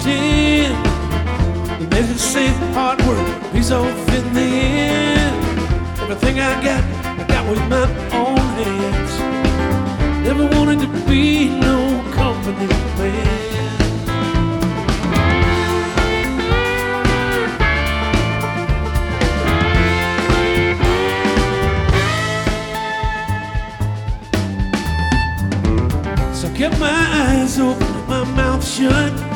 pretend. They just say hard work pays off in the end. Everything I got with my own hands. Never wanted to be no company man. So kept my eyes open and my mouth shut.